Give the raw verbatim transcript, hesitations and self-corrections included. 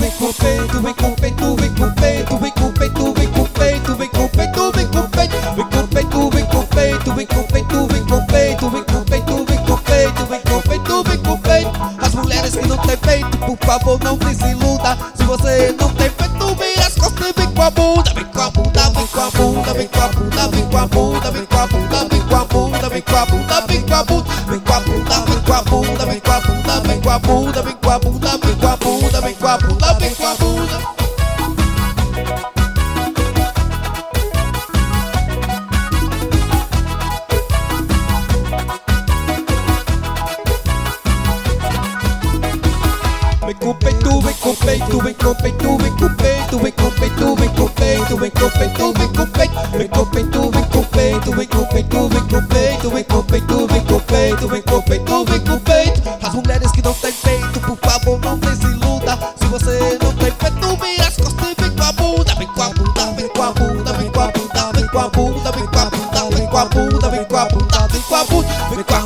vem com peito, vem com peito, vem com peito, vem com peito, vem com peito, vem com peito, vem com peito, vem com peito, vem com peito, vem com peito, vem com peito, vem com peito, vem com peito, vem com peito, vem com peito. As mulheres que não tem peito, por favor não desiluda. Se você não tem peito, vira as costas e vem com a bunda, vem com a bunda, vem com a bunda, vem com a bunda, vem com a bunda, vem com a bunda, vem com a bunda, vem com a bunda, vem com a bunda, vem com a bunda, vem com a bunda, vem com a bunda, vem com a bunda, vem com a bunda, vem com a bunda, vem com a bunda, vem com a bunda. Vem com peito, vem com peito, vem com peito, vem com peito, vem com peito, vem com peito, vem com peito, vem com peito, vem com peito, vem com peito, vem com peito, vem com peito, vem com peito, vem com peito, vem com peito, vem com peito. As mulheres que não têm peito, por favor não desiluda. Se você não tem peito, vira as costas e vem com a bunda, vem com a bunda, vem com a bunda, vem com a bunda, vem com a bunda, vem com a bunda, vem com a bunda, vem com a bunda, vem com a bunda, vem com a